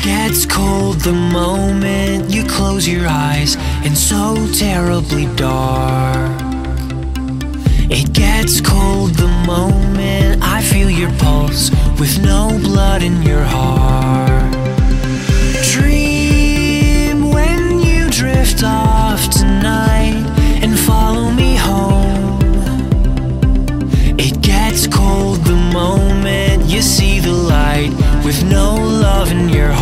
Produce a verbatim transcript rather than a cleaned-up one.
gets cold the moment you close your eyes, and so terribly dark. It gets cold the moment I feel your pulse with no blood in your heart. Dream when you drift off tonight and follow me home. It gets cold the moment you see the light with no love in your